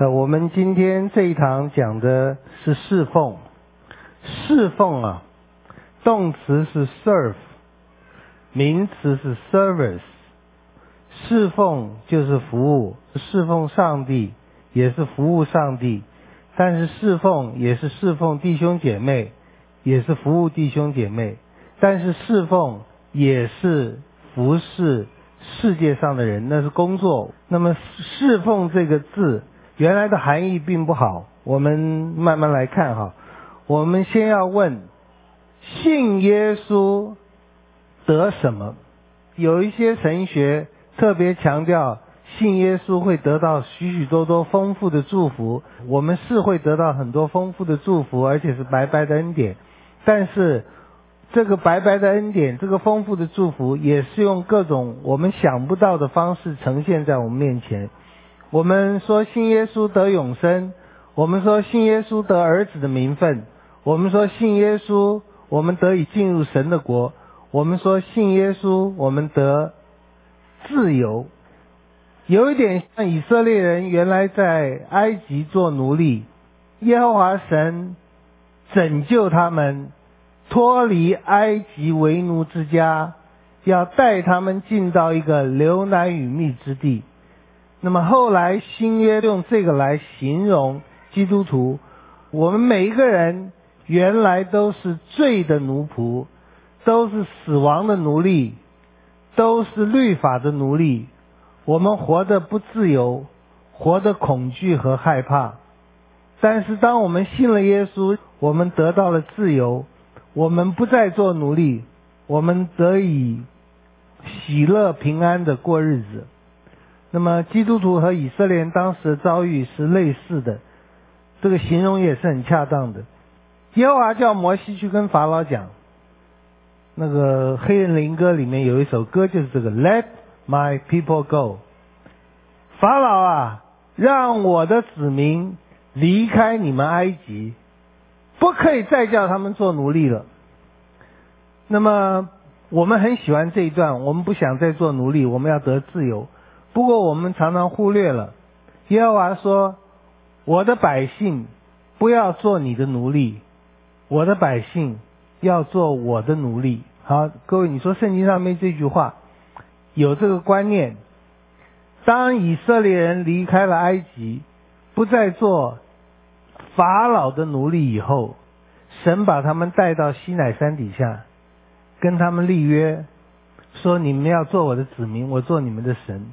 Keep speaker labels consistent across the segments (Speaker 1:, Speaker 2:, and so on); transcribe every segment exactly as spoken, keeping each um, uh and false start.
Speaker 1: 呃，我们今天这一堂讲的是侍奉。侍奉啊，动词是 serve， 名词是 service。侍奉就是服务，侍奉上帝也是服务上帝，但是侍奉也是侍奉弟兄姐妹，也是服务弟兄姐妹，但是侍奉也是服侍世界上的人，那是工作。那么侍奉这个字原来的含义并不好，我们慢慢来看哈。我们先要问，信耶稣得什么？有一些神学特别强调信耶稣会得到许许多多丰富的祝福，我们是会得到很多丰富的祝福，而且是白白的恩典。但是这个白白的恩典，这个丰富的祝福，也是用各种我们想不到的方式呈现在我们面前。我们说信耶稣得永生，我们说信耶稣得儿子的名分，我们说信耶稣我们得以进入神的国，我们说信耶稣我们得自由。有一点像以色列人原来在埃及做奴隶，耶和华神拯救他们脱离埃及为奴之家，要带他们进到一个流奶与蜜之地。那么后来新约用这个来形容基督徒，我们每一个人原来都是罪的奴仆，都是死亡的奴隶，都是律法的奴隶，我们活得不自由，活得恐惧和害怕。但是当我们信了耶稣，我们得到了自由，我们不再做奴隶，我们得以喜乐平安的过日子。那么基督徒和以色列人当时的遭遇是类似的，这个形容也是很恰当的。耶和华叫摩西去跟法老讲，那个黑人灵歌里面有一首歌就是这个 Let my people go。 法老啊，让我的子民离开你们埃及，不可以再叫他们做奴隶了。那么我们很喜欢这一段，我们不想再做奴隶，我们要得自由。不过我们常常忽略了，耶和华说，我的百姓不要做你的奴隶，我的百姓要做我的奴隶。好，各位，你说圣经上面这句话有这个观念，当以色列人离开了埃及，不再做法老的奴隶以后，神把他们带到西乃山底下，跟他们立约，说你们要做我的子民，我做你们的神。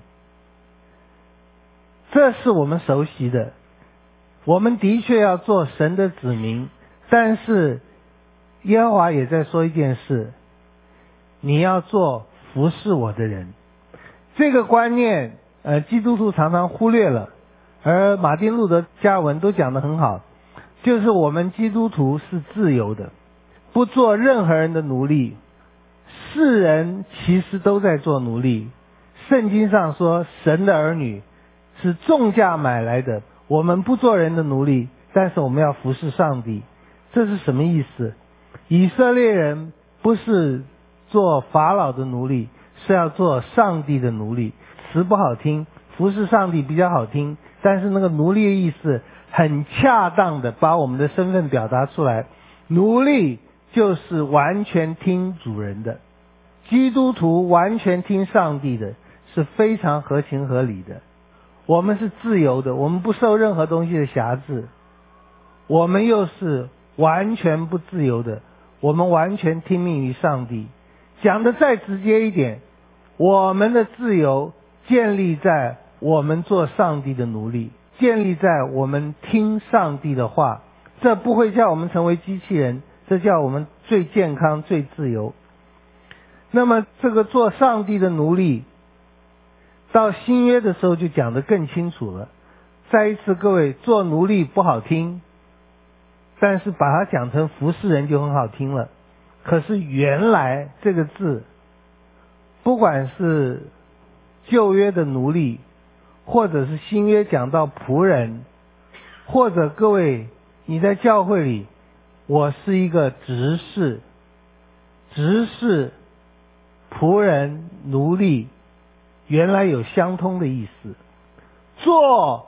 Speaker 1: 这是我们熟悉的，我们的确要做神的子民，但是耶和华也在说一件事，你要做服侍我的人。这个观念呃，基督徒常常忽略了，而马丁路德加文都讲得很好，就是我们基督徒是自由的，不做任何人的奴隶。世人其实都在做奴隶，圣经上说神的儿女是重价买来的，我们不做人的奴隶，但是我们要服侍上帝。这是什么意思？以色列人不是做法老的奴隶，是要做上帝的奴隶。词不好听，服侍上帝比较好听，但是那个奴隶的意思很恰当的把我们的身份表达出来。奴隶就是完全听主人的，基督徒完全听上帝的，是非常合情合理的。我们是自由的，我们不受任何东西的辖制，我们又是完全不自由的，我们完全听命于上帝。讲得再直接一点，我们的自由建立在我们做上帝的奴隶，建立在我们听上帝的话。这不会叫我们成为机器人，这叫我们最健康最自由。那么这个做上帝的奴隶到新约的时候就讲得更清楚了。再一次，各位，做奴隶不好听，但是把它讲成服侍人就很好听了。可是原来这个字，不管是旧约的奴隶，或者是新约讲到仆人，或者各位你在教会里，我是一个执事，执事、仆人、奴隶原来有相通的意思。做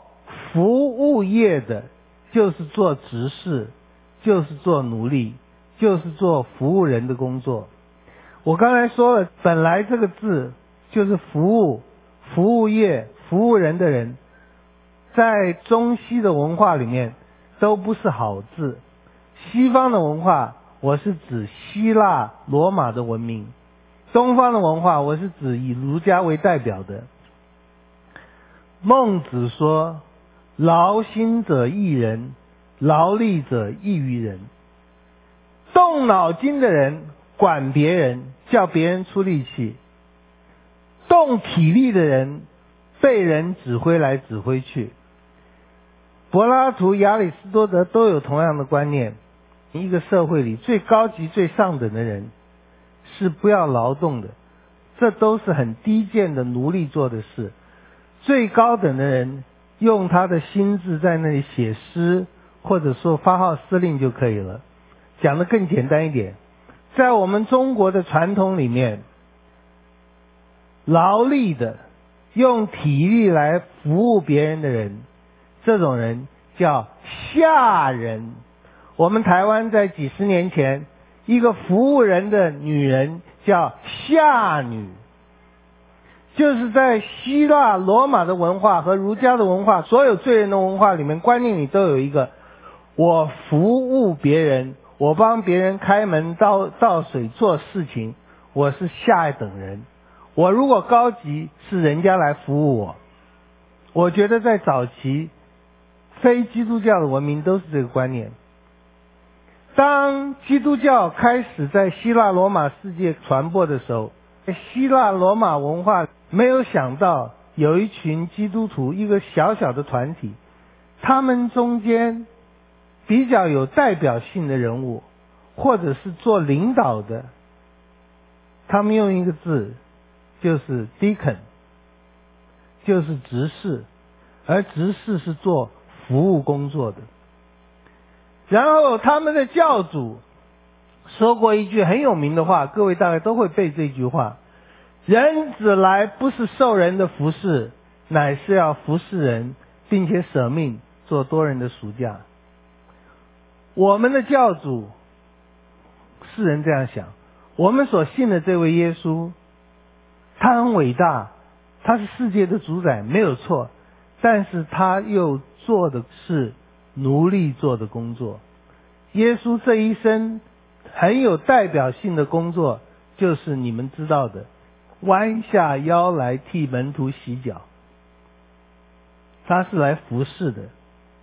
Speaker 1: 服务业的就是做执事，就是做奴隶，就是做服务人的工作。我刚才说了，本来这个字就是服务、服务业、服务人的人，在中西的文化里面都不是好字。西方的文化，我是指希腊罗马的文明；东方的文化，我是指以儒家为代表的。孟子说，劳心者益人，劳力者益于人。动脑筋的人管别人，叫别人出力气；动体力的人被人指挥来指挥去。柏拉图、亚里士多德都有同样的观念，一个社会里最高级最上等的人是不要劳动的，这都是很低贱的奴隶做的事。最高等的人用他的心智在那里写诗，或者说发号施令就可以了。讲得更简单一点，在我们中国的传统里面，劳力的用体力来服务别人的人，这种人叫下人。我们台湾在几十年前，一个服务人的女人叫下女。就是在希腊罗马的文化和儒家的文化，所有罪人的文化里面，观念里都有一个，我服务别人，我帮别人开门倒倒水做事情，我是下一等人。我如果高级，是人家来服务我。我觉得在早期非基督教的文明都是这个观念。当基督教开始在希腊罗马世界传播的时候，希腊罗马文化没有想到有一群基督徒，一个小小的团体，他们中间比较有代表性的人物，或者是做领导的，他们用一个字，就是 deacon， 就是执事，而执事是做服务工作的。然后他们的教主说过一句很有名的话，各位大概都会背这句话：人子来不是受人的服侍，乃是要服侍人，并且舍命做多人的赎价。我们的教主，世人这样想，我们所信的这位耶稣，他很伟大，他是世界的主宰，没有错，但是他又做的是奴隶做的工作。耶稣这一生很有代表性的工作，就是你们知道的，弯下腰来替门徒洗脚，他是来服侍的。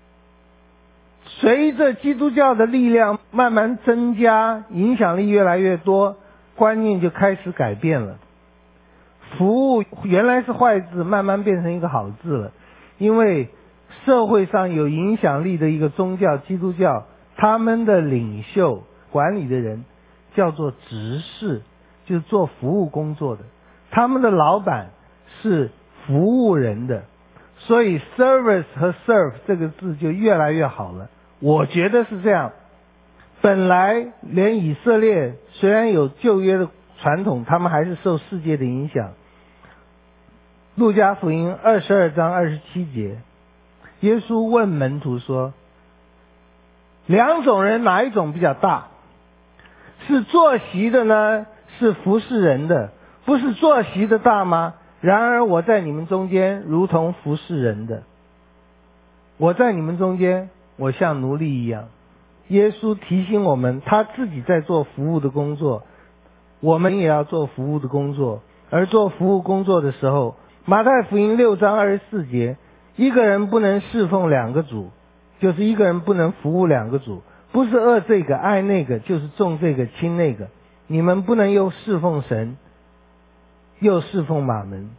Speaker 1: 随着基督教的力量慢慢增加，影响力越来越多，观念就开始改变了。服务原来是坏字，慢慢变成一个好字了。因为社会上有影响力的一个宗教，基督教，他们的领袖管理的人叫做执事，就是做服务工作的。他们的老板是服务人的，所以 service 和 serve 这个字就越来越好了。我觉得是这样。本来连以色列虽然有旧约的传统，他们还是受世界的影响。路加福音二十二章二十七节，耶稣问门徒说，两种人哪一种比较大？是坐席的呢，是服侍人的？不是坐席的大吗？然而我在你们中间如同服侍人的，我在你们中间，我像奴隶一样。耶稣提醒我们，他自己在做服务的工作，我们也要做服务的工作。而做服务工作的时候，马太福音六章二十四节，一个人不能侍奉两个主，就是一个人不能服务两个主，不是恶这个爱那个，就是重这个轻那个。你们不能又侍奉神，又侍奉马门。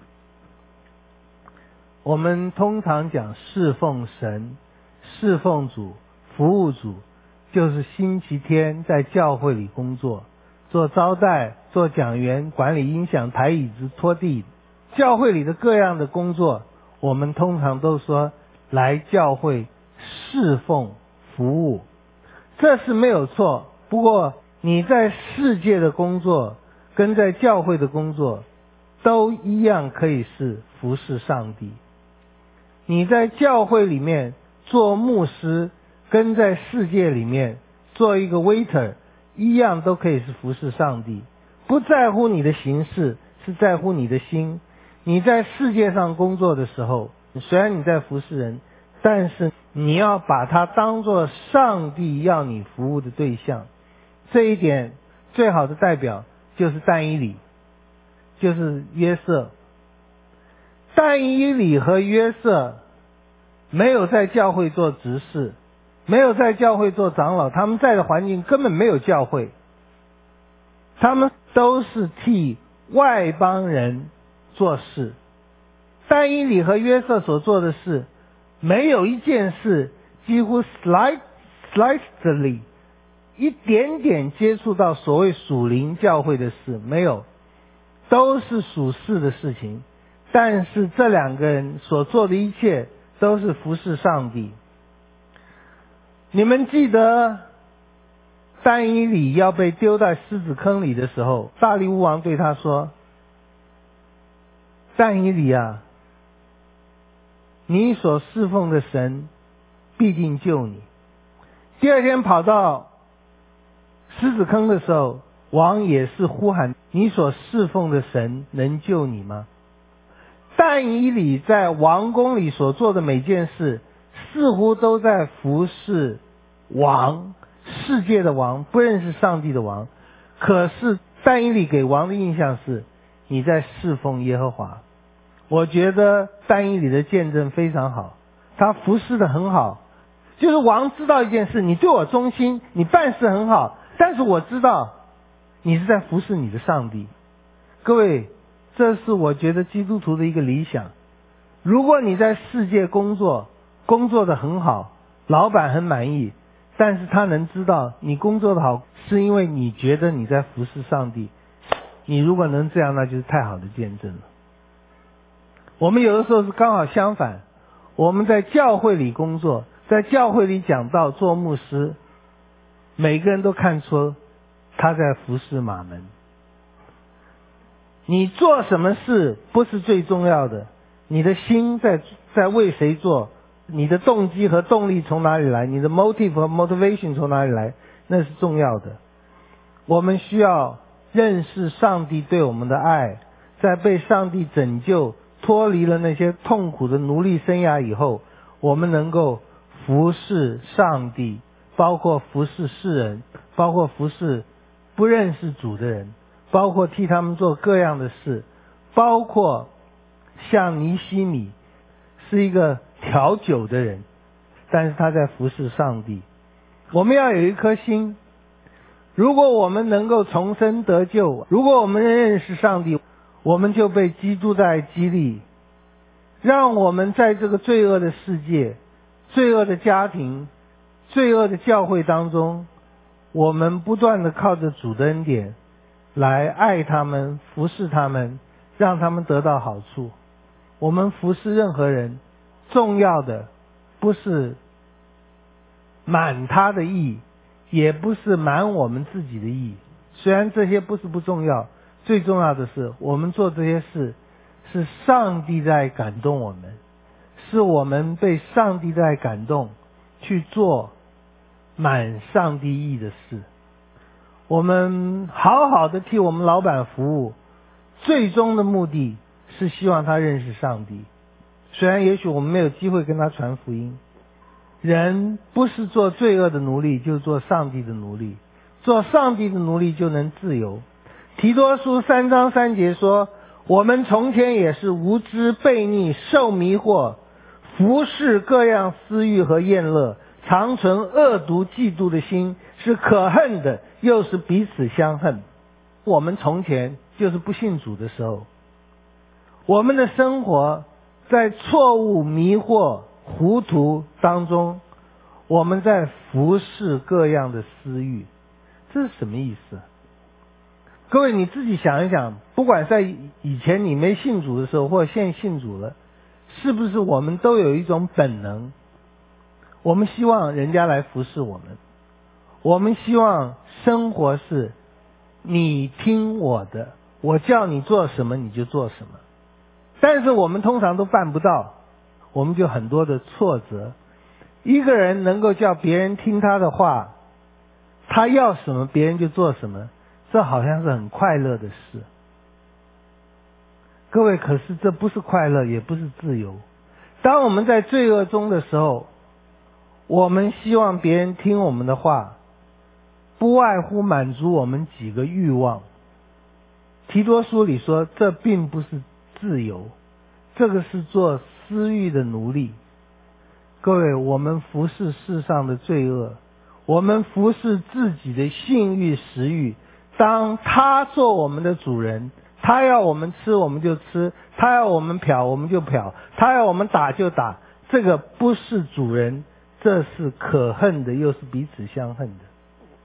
Speaker 1: 我们通常讲侍奉神、侍奉主、服务主，就是星期天在教会里工作，做招待、做讲员、管理音响、抬椅子、拖地，教会里的各样的工作，我们通常都说来教会侍奉服务，这是没有错。不过你在世界的工作跟在教会的工作都一样可以是服侍上帝。 你在教会里面做牧师，跟在世界里面做一个 waiter 一样，都可以是服侍上帝。不在乎你的形式，是在乎你的心。你在世界上工作的时候，虽然你在服侍人，但是你要把它当作上帝要你服务的对象。这一点最好的代表就是但以理，就是约瑟。但以理和约瑟没有在教会做执事，没有在教会做长老，他们在的环境根本没有教会，他们都是替外邦人做事。但以理和约瑟所做的事，没有一件事几乎 slight, slightly 一点点接触到所谓属灵教会的事，没有，都是属世的事情。但是这两个人所做的一切都是服侍上帝。你们记得但以理要被丢在狮子坑里的时候，大利乌王对他说，但以理啊，你所侍奉的神必定救你。第二天跑到狮子坑的时候，王也是呼喊，你所侍奉的神能救你吗？但以理在王宫里所做的每件事，似乎都在服侍王，世界的王，不认识上帝的王。可是但以理给王的印象是，你在侍奉耶和华。我觉得但以理的见证非常好，他服侍的很好。就是王知道一件事，你对我忠心，你办事很好，但是我知道你是在服侍你的上帝。各位，这是我觉得基督徒的一个理想。如果你在世界工作，工作的很好，老板很满意，但是他能知道你工作的好，是因为你觉得你在服侍上帝。你如果能这样，那就是太好的见证了。我们有的时候是刚好相反，我们在教会里工作，在教会里讲道做牧师，每个人都看出他在服侍马门。你做什么事不是最重要的，你的心在在为谁做，你的动机和动力从哪里来，你的 motive 和 motivation 从哪里来，那是重要的。我们需要认识上帝对我们的爱，在被上帝拯救脱离了那些痛苦的奴隶生涯以后，我们能够服侍上帝，包括服侍世人，包括服侍不认识主的人，包括替他们做各样的事，包括像尼希米是一个调酒的人，但是他在服侍上帝。我们要有一颗心，如果我们能够重生得救，如果我们认识上帝，我们就被基督的爱激励，让我们在这个罪恶的世界、罪恶的家庭、罪恶的教会当中，我们不断的靠着主的恩典来爱他们，服侍他们，让他们得到好处。我们服侍任何人，重要的不是满他的意，也不是满我们自己的意。虽然这些不是不重要，最重要的是我们做这些事是上帝在感动我们，是我们被上帝在感动去做满上帝意的事。我们好好的替我们老板服务，最终的目的是希望他认识上帝。虽然也许我们没有机会跟他传福音，人不是做罪恶的奴隶，就做上帝的奴隶，做上帝的奴隶就能自由。提多书三章三节说，我们从前也是无知悖逆，受迷惑，服侍各样私欲和厌乐，常存恶毒嫉妒的心，是可恨的，又是彼此相恨。我们从前就是不信主的时候，我们的生活在错误、迷惑、糊涂当中，我们在服侍各样的私欲。这是什么意思？各位你自己想一想，不管在以前你没信主的时候，或者现在信主了，是不是我们都有一种本能，我们希望人家来服侍我们，我们希望生活是你听我的，我叫你做什么你就做什么。但是我们通常都办不到， 我们就很多的挫折。一个人能够叫别人听他的话，他要什么别人就做什么，这好像是很快乐的事。各位，可是这不是快乐，也不是自由。当我们在罪恶中的时候，我们希望别人听我们的话，不外乎满足我们几个欲望。提多书里说，这并不是自由，这个是做私欲的奴隶。各位，我们服侍世上的罪恶，我们服侍自己的性欲食欲，当他做我们的主人，他要我们吃我们就吃，他要我们嫖我们就嫖，他要我们打就打，这个不是主人，这是可恨的，又是彼此相恨的。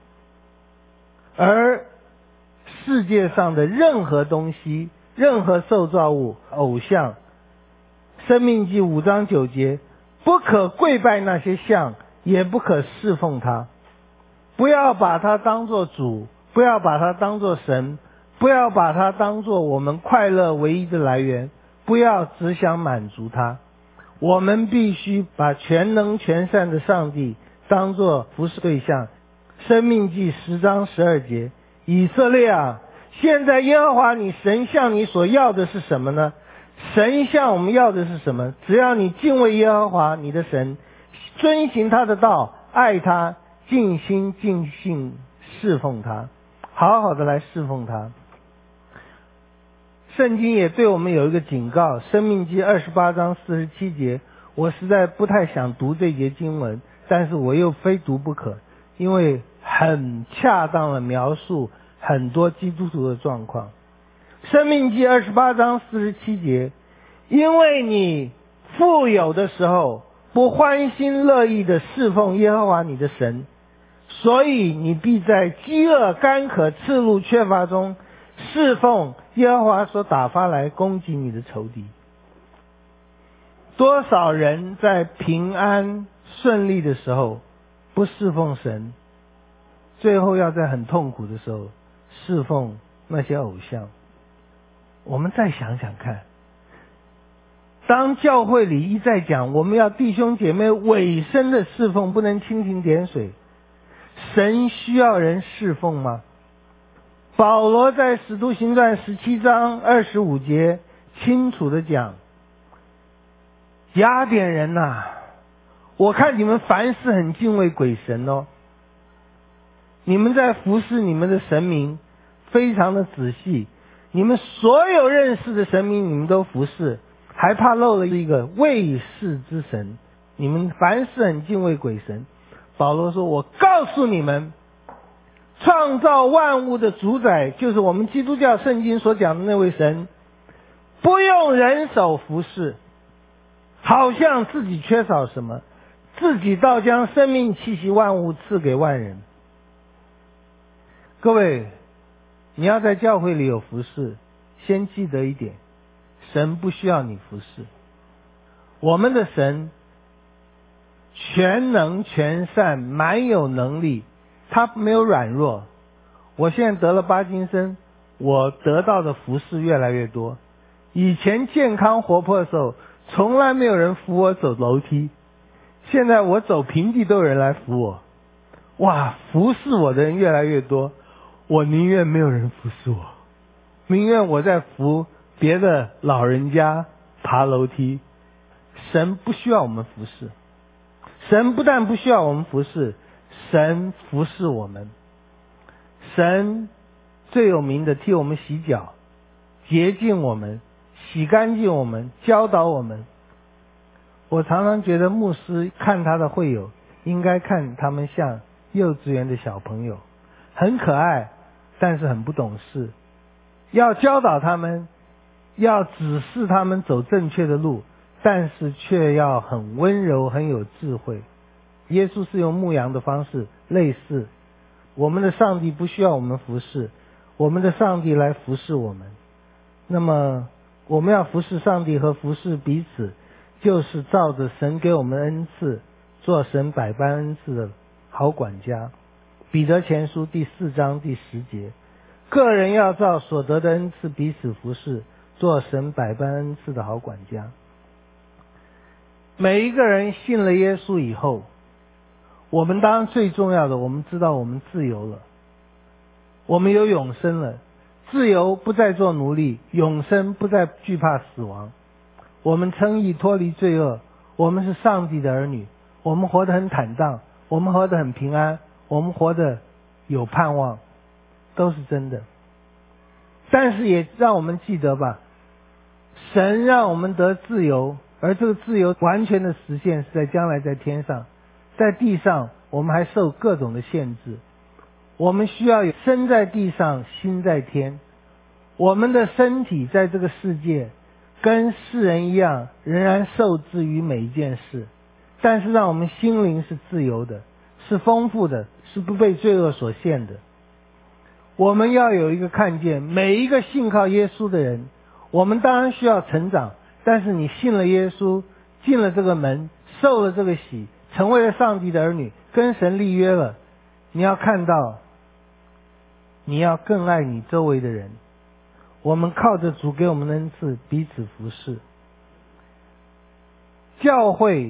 Speaker 1: 而世界上的任何东西，任何受造物，偶像，申命记五章九节，不可跪拜那些像，也不可侍奉他，不要把它当作主，不要把它当作神，不要把它当作我们快乐唯一的来源，不要只想满足它。我们必须把全能全善的上帝当作服侍对象。申命记十章十二节，以色列啊，现在耶和华你神向你所要的是什么呢？神向我们要的是什么？只要你敬畏耶和华你的神，遵行他的道，爱他，尽心尽性侍奉他，好好的来侍奉他。圣经也对我们有一个警告，申命记二十八章四十七节，我实在不太想读这节经文，但是我又非读不可，因为很恰当的描述很多基督徒的状况。申命记二十八章四十七节，因为你富有的时候不欢心乐意的侍奉耶和华你的神，所以你必在饥饿干渴赤露缺乏中侍奉耶和华所打发来攻击你的仇敌。多少人在平安顺利的时候不侍奉神，最后要在很痛苦的时候侍奉那些偶像。我们再想想看，当教会里一再讲我们要弟兄姐妹委身的侍奉，不能蜻蜓点水，神需要人侍奉吗？保罗在使徒行传十七章二十五节清楚的讲，雅典人呐、啊，我看你们凡事很敬畏鬼神哦，你们在服侍你们的神明非常的仔细，你们所有认识的神明你们都服侍，还怕漏了一个卫士之神，你们凡事很敬畏鬼神。保罗说，我告诉你们，创造万物的主宰就是我们基督教圣经所讲的那位神，不用人手服侍，好像自己缺少什么，自己倒将生命气息万物赐给万人。各位，你要在教会里有服侍，先记得一点，神不需要你服侍。我们的神全能全善，满有能力，他没有软弱。我现在得了巴金森，我得到的服侍越来越多。以前健康活泼的时候，从来没有人扶我走楼梯，现在我走平地都有人来扶我。哇，服侍我的人越来越多，我宁愿没有人服侍我，宁愿我在扶别的老人家爬楼梯。神不需要我们服侍，神不但不需要我们服侍，神服侍我们。神最有名的替我们洗脚，洁净我们，洗干净我们，教导我们。我常常觉得牧师看他的会友，应该看他们像幼稚园的小朋友，很可爱，但是很不懂事。要教导他们，要指示他们走正确的路，但是却要很温柔，很有智慧。耶稣是用牧羊的方式，类似我们的上帝不需要我们服侍，我们的上帝来服侍我们。那么我们要服侍上帝和服侍彼此，就是照着神给我们的恩赐，做神百般恩赐的好管家。彼得前书第四章第十节，个人要照所得的恩赐彼此服侍，做神百般恩赐的好管家。 每一个人信了耶稣以后，我们当然最重要的，我们知道我们自由了，我们有永生了，自由不再做奴隶，永生不再惧怕死亡，我们称义脱离罪恶，我们是上帝的儿女，我们活得很坦荡，我们活得很平安，我们活得有盼望，都是真的。但是也让我们记得吧，神让我们得自由，而这个自由完全的实现是在将来在天上，在地上我们还受各种的限制。我们需要有身在地上心在天，我们的身体在这个世界跟世人一样仍然受制于每一件事，但是让我们心灵是自由的，是丰富的，是不被罪恶所限的。我们要有一个看见，每一个信靠耶稣的人，我们当然需要成长，但是你信了耶稣，进了这个门，受了这个洗，成为了上帝的儿女，跟神立约了，你要看到你要更爱你周围的人。我们靠着主给我们的恩赐彼此服侍。教会，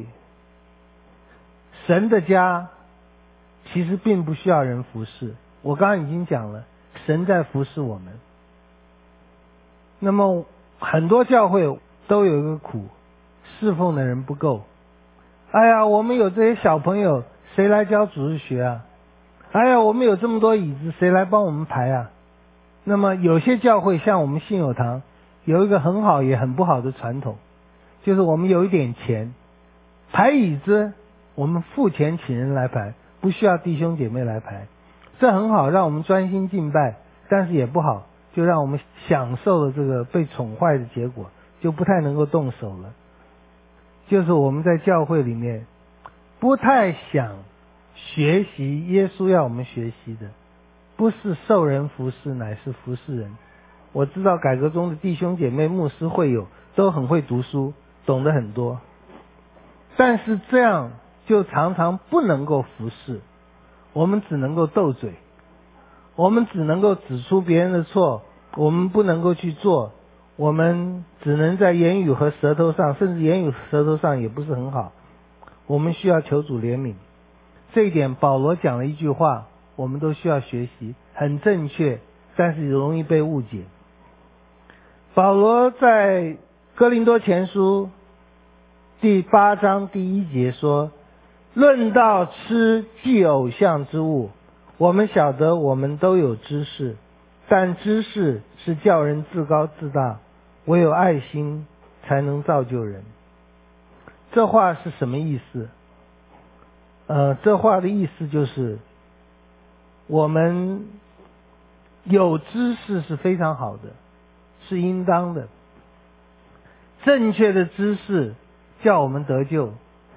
Speaker 1: 神的家其实并不需要人服侍，我刚刚已经讲了，神在服侍我们。那么很多教会都有一个苦，侍奉的人不够。哎呀，我们有这些小朋友，谁来教主日学啊？哎呀，我们有这么多椅子，谁来帮我们排啊？那么有些教会像我们信友堂有一个很好也很不好的传统，就是我们有一点钱，排椅子我们付钱请人来排，不需要弟兄姐妹来排，这很好，让我们专心敬拜，但是也不好，就让我们享受了这个被宠坏的结果，就不太能够动手了。就是我们在教会里面不太想学习耶稣要我们学习的，不是受人服侍，乃是服侍人。我知道改革中的弟兄姐妹牧师会友都很会读书，懂得很多，但是这样就常常不能够服侍，我们只能够斗嘴，我们只能够指出别人的错，我们不能够去做，我们只能在言语和舌头上，甚至言语和舌头上也不是很好。我们需要求主怜悯，这一点保罗讲了一句话，我们都需要学习，很正确，但是容易被误解。保罗在哥林多前书第八章第一节说，论到吃祭偶像之物，我们晓得我们都有知识，但知识是叫人自高自大，唯有爱心才能造就人。这话是什么意思？呃，这话的意思就是，我们有知识是非常好的，是应当的。正确的知识叫我们得救，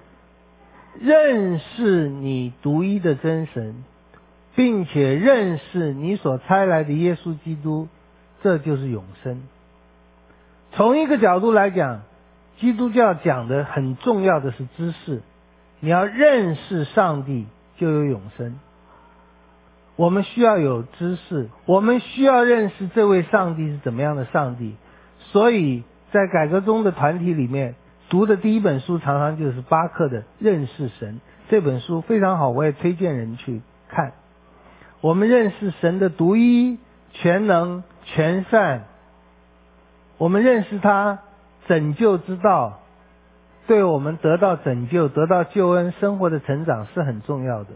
Speaker 1: 认识你独一的真神，并且认识你所差来的耶稣基督，这就是永生。从一个角度来讲，基督教讲的很重要的是知识，你要认识上帝就有永生。我们需要有知识，我们需要认识这位上帝是怎么样的上帝。所以在改革中的团体里面读的第一本书常常就是巴克的《认识神》，这本书非常好，我也推荐人去看。我们认识神的独一、全能、全善，我们认识他拯救之道，对我们得到拯救、得到救恩、生活的成长是很重要的。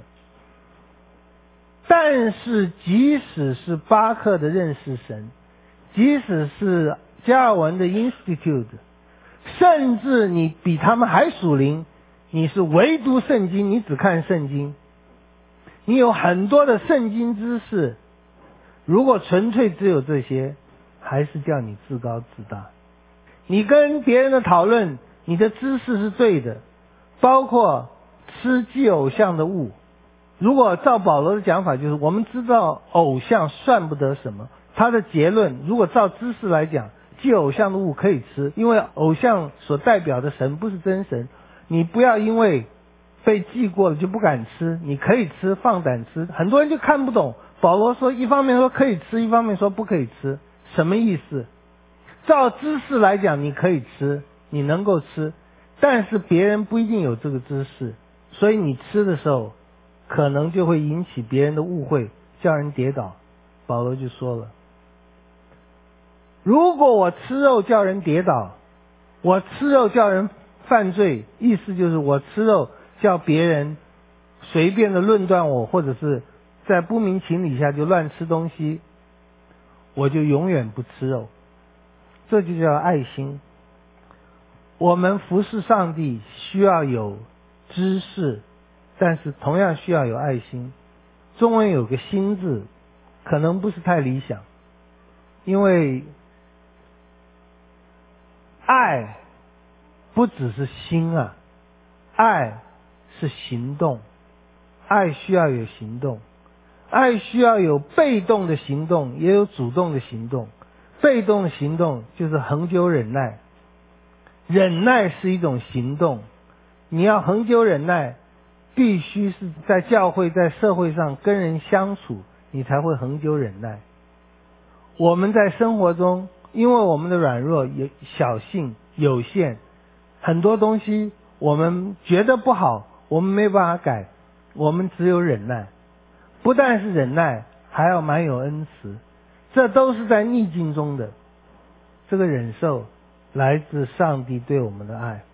Speaker 1: 但是即使是巴克的认识神，即使是加尔文的 Institute， 甚至你比他们还属灵，你是唯独圣经，你只看圣经，你有很多的圣经知识，如果纯粹只有这些，还是叫你自高自大。你跟别人的讨论，你的知识是对的，包括吃祭偶像的物。如果照保罗的讲法，就是我们知道偶像算不得什么，他的结论如果照知识来讲，祭偶像的物可以吃，因为偶像所代表的神不是真神，你不要因为被祭过了就不敢吃，你可以吃，放胆吃。很多人就看不懂保罗说一方面说可以吃，一方面说不可以吃，什么意思？照知识来讲你可以吃，你能够吃， 但是别人不一定有这个知识，所以你吃的时候可能就会引起别人的误会，叫人跌倒。保罗就说了，如果我吃肉叫人跌倒，我吃肉叫人犯罪，意思就是我吃肉叫别人随便的论断我，或者是在不明情理下就乱吃东西，我就永远不吃肉。这就叫爱心。我们服侍上帝需要有知识，但是同样需要有爱心。中文有个心字可能不是太理想，因为爱不只是心啊，爱是行动，爱需要有行动，爱需要有被动的行动，也有主动的行动。被动的行动就是恒久忍耐，忍耐是一种行动。你要恒久忍耐，必须是在教会在社会上跟人相处，你才会恒久忍耐。我们在生活中，因为我们的软弱、有小性、有限，很多东西我们觉得不好，我们没办法改，我们只有忍耐。不但是忍耐，还要满有恩慈，这都是在逆境中的。这个忍受来自上帝对我们的爱。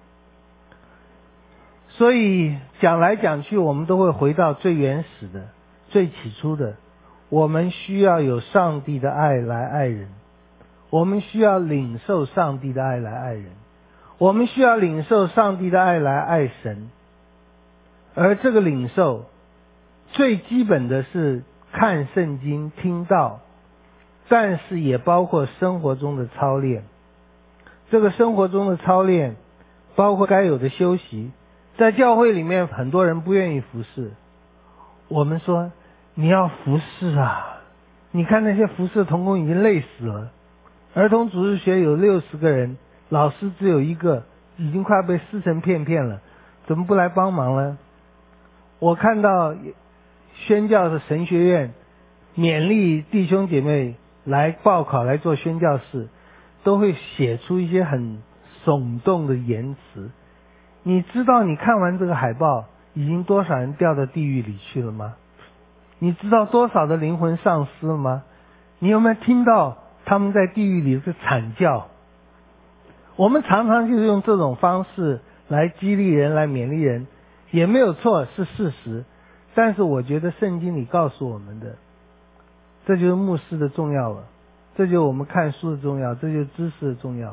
Speaker 1: 所以讲来讲去，我们都会回到最原始的、最起初的，我们需要有上帝的爱来爱人，我们需要领受上帝的爱来爱人，我们需要领受上帝的爱来爱神。而这个领受最基本的是看圣经、听道，但是也包括生活中的操练。这个生活中的操练包括该有的休息。在教会里面很多人不愿意服侍，我们说你要服侍啊，你看那些服侍同工已经累死了，儿童主日学有六十个人，老师只有一个，已经快被撕成片片了，怎么不来帮忙呢？我看到宣教的神学院勉励弟兄姐妹来报考来做宣教士，都会写出一些很耸动的言辞。你知道你看完这个海报已经多少人掉到地狱里去了吗？你知道多少的灵魂丧失了吗？你有没有听到他们在地狱里的惨叫？我们常常就是用这种方式来激励人，来勉励人，也没有错，是事实。但是我觉得圣经里告诉我们的，这就是牧师的重要了，这就是我们看书的重要，这就是知识的重要。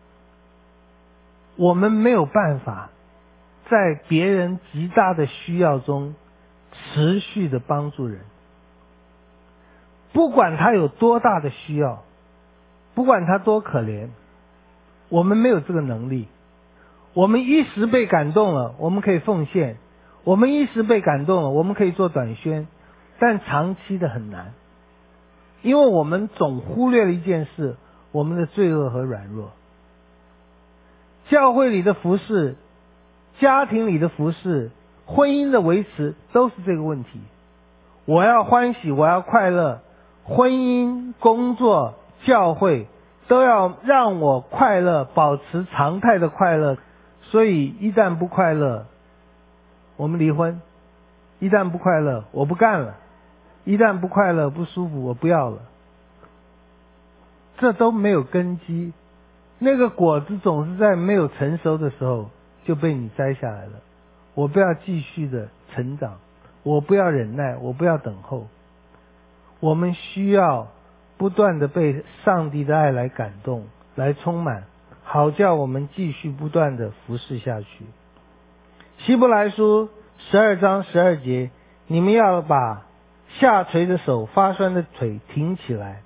Speaker 1: 我们没有办法在别人极大的需要中持续的帮助人，不管他有多大的需要，不管他多可怜，我们没有这个能力。我们一时被感动了，我们可以奉献，我们一时被感动了，我们可以做短宣，但长期的很难，因为我们总忽略了一件事，我们的罪恶和软弱。教会里的服事，家庭里的服事，婚姻的维持，都是这个问题。我要欢喜，我要快乐，婚姻、工作、教会都要让我快乐，保持常态的快乐。所以一旦不快乐，我们离婚；一旦不快乐，我不干了；一旦不快乐不舒服，我不要了。这都没有根基，那个果子总是在没有成熟的时候就被你摘下来了。我不要继续的成长，我不要忍耐，我不要等候。我们需要不断的被上帝的爱来感动，来充满，好叫我们继续不断的服侍下去。希伯来书十二章十二节，你们要把下垂的手、发酸的腿挺起来。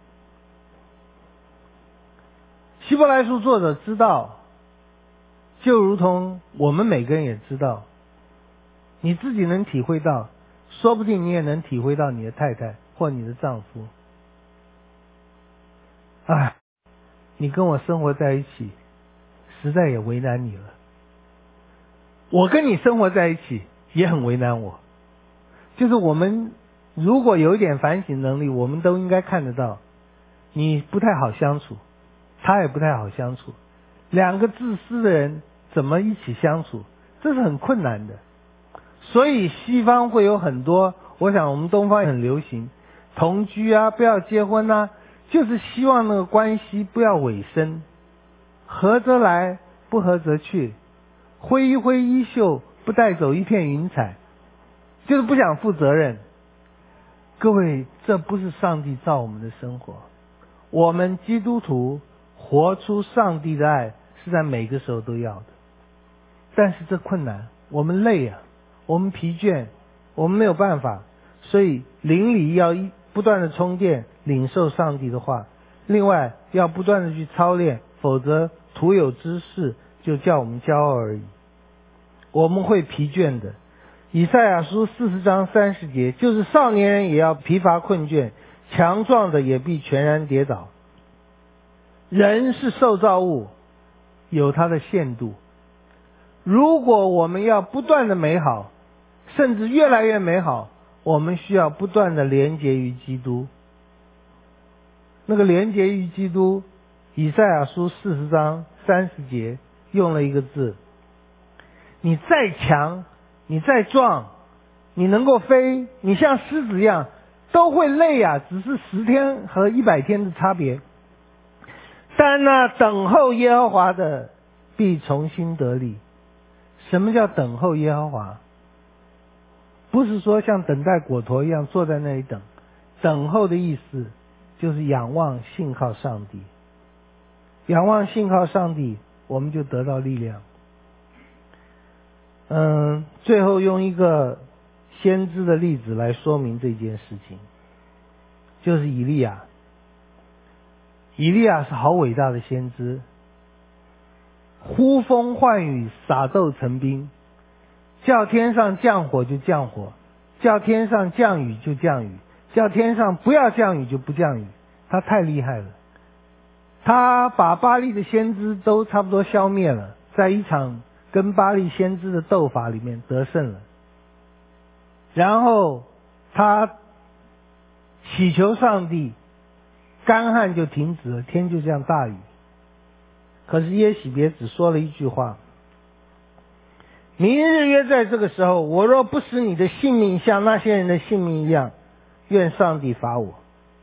Speaker 1: 希伯来书作者知道，就如同我们每个人也知道，你自己能体会到，说不定你也能体会到你的太太或你的丈夫。哎，你跟我生活在一起，实在也为难你了。我跟你生活在一起，也很为难我。就是我们如果有一点反省能力，我们都应该看得到，你不太好相处，他也不太好相处。两个自私的人怎么一起相处，这是很困难的。所以西方会有很多，我想我们东方也很流行同居啊，不要结婚啊，就是希望那个关系不要尾声，合则来，不合则去，挥一挥衣袖，不带走一片云彩，就是不想负责任。各位，这不是上帝造我们的生活。我们基督徒活出上帝的爱，是在每个时候都要的。但是这困难，我们累啊，我们疲倦，我们没有办法，所以灵里要不断的充电，领受上帝的话。另外要不断的去操练，否则徒有知识，就叫我们骄傲而已。我们会疲倦的。以赛亚书四十章三十节，就是少年人也要疲乏困倦，强壮的也必全然跌倒。人是受造物，有它的限度。如果我们要不断的美好，甚至越来越美好，我们需要不断的连结于基督。那个连结于基督，以赛亚书四十章三十节用了一个字，你再强，你再壮，你能够飞，你像狮子一样，都会累啊，只是十天和一百天的差别。但那等候耶和华的必重新得力。什么叫等候耶和华？不是说像等待果陀一样坐在那里等，等候的意思就是仰望信靠上帝。仰望信靠上帝，我们就得到力量。嗯，最后用一个先知的例子来说明这件事情，就是以利亚。以利亚是好伟大的先知，呼风唤雨，撒豆成兵，叫天上降火就降火，叫天上降雨就降雨，叫天上不要降雨就不降雨。他太厉害了，他把巴力的先知都差不多消灭了，在一场跟巴力先知的斗法里面得胜了。然后他祈求上帝，干旱就停止了，天就降大雨。可是耶洗别只说了一句话，明日约在这个时候，我若不使你的性命像那些人的性命一样，愿上帝罚我。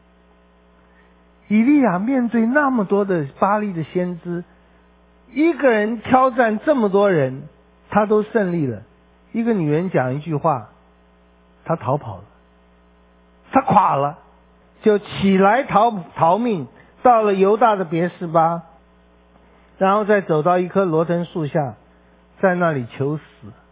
Speaker 1: 以利亚面对那么多的巴力的先知，一个人挑战这么多人，他都胜利了。一个女人讲一句话，他逃跑了，他垮了，就起来逃逃命，到了犹大的别是巴，然后再走到一棵罗藤树下，在那里求死。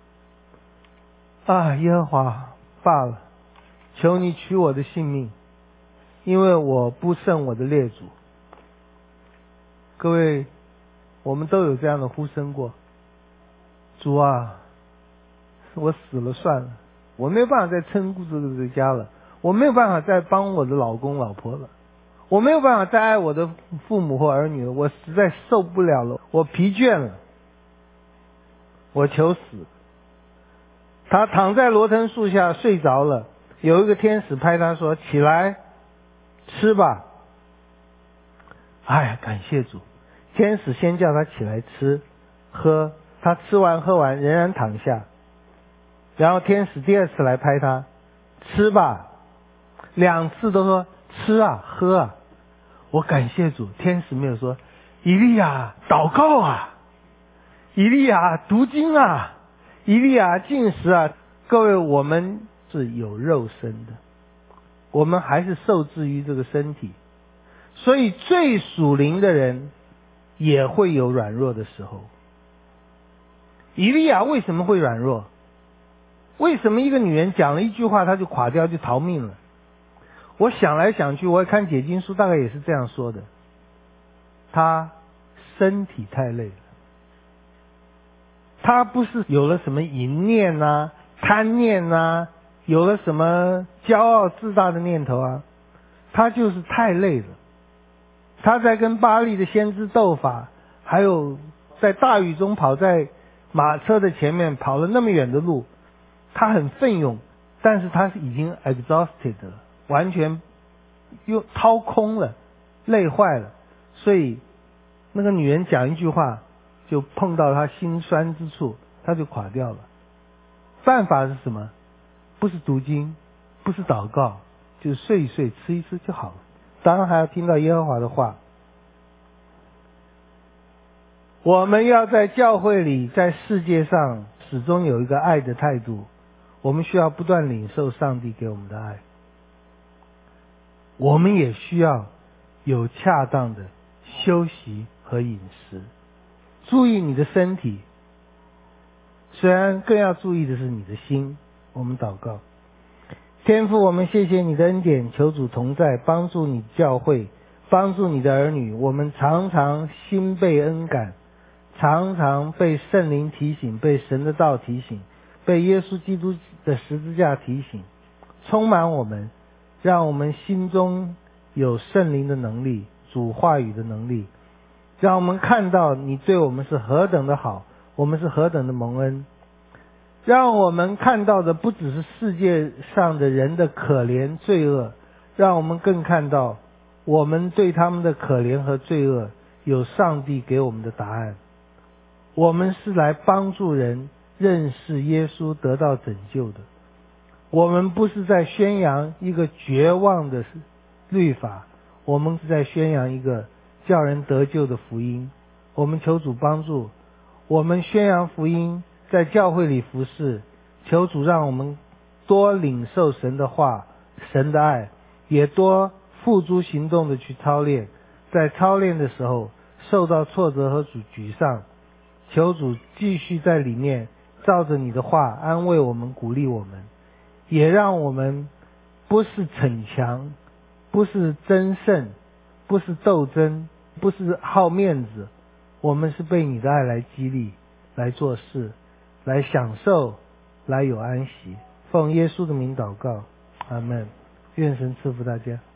Speaker 1: 啊，耶和华，罢了，求你取我的性命，因为我不胜我的列祖。各位，我们都有这样的呼声过，主啊，我死了算了，我没有办法再撑顾这个家了，我没有办法再帮我的老公老婆了，我没有办法再爱我的父母或儿女了，我实在受不了了，我疲倦了，我求死。他躺在罗藤树下睡着了，有一个天使拍他说，起来吃吧。哎呀，感谢主，天使先叫他起来吃喝，他吃完喝完仍然躺下，然后天使第二次来拍他，吃吧，两次都说吃啊喝啊。我感谢主，天使没有说以利亚祷告啊，以利亚读经啊，以利亚进食啊。各位，我们是有肉身的，我们还是受制于这个身体，所以最属灵的人也会有软弱的时候。以利亚为什么会软弱？为什么一个女人讲了一句话他就垮掉就逃命了？我想来想去，我看解经书大概也是这样说的，他身体太累了。他不是有了什么淫念啊贪念啊，有了什么骄傲自大的念头啊，他就是太累了。他在跟巴力的先知斗法，还有在大雨中跑在马车的前面跑了那么远的路，他很奋勇，但是他是已经 exhausted 了，完全又掏空了，累坏了。所以那个女人讲一句话， 就碰到他心酸之处，他就垮掉了。办法是什么？不是读经，不是祷告，就是睡一睡，吃一吃就好了。当然还要听到耶和华的话。我们要在教会里，在世界上始终有一个爱的态度。我们需要不断领受上帝给我们的爱。我们也需要有恰当的休息和饮食。注意你的身体，虽然更要注意的是你的心。我们祷告。天父，我们谢谢你的恩典，求主同在，帮助你教会，帮助你的儿女。我们常常心被恩感，常常被圣灵提醒，被神的道提醒，被耶稣基督的十字架提醒，充满我们，让我们心中有圣灵的能力，主话语的能力，让我们看到你对我们是何等的好，我们是何等的蒙恩。让我们看到的不只是世界上的人的可怜罪恶，让我们更看到我们对他们的可怜和罪恶有上帝给我们的答案。我们是来帮助人认识耶稣，得到拯救的。我们不是在宣扬一个绝望的律法，我们是在宣扬一个叫人得救的福音。我们求主帮助我们宣扬福音，在教会里服侍，求主让我们多领受神的话，神的爱，也多付诸行动的去操练。在操练的时候受到挫折和沮丧，求主继续在里面照着你的话安慰我们，鼓励我们，也让我们不是逞强，不是争胜，不是斗争，不是好面子，我们是被你的爱来激励，来做事，来享受，来有安息。奉耶稣的名祷告，阿们。愿神赐福大家。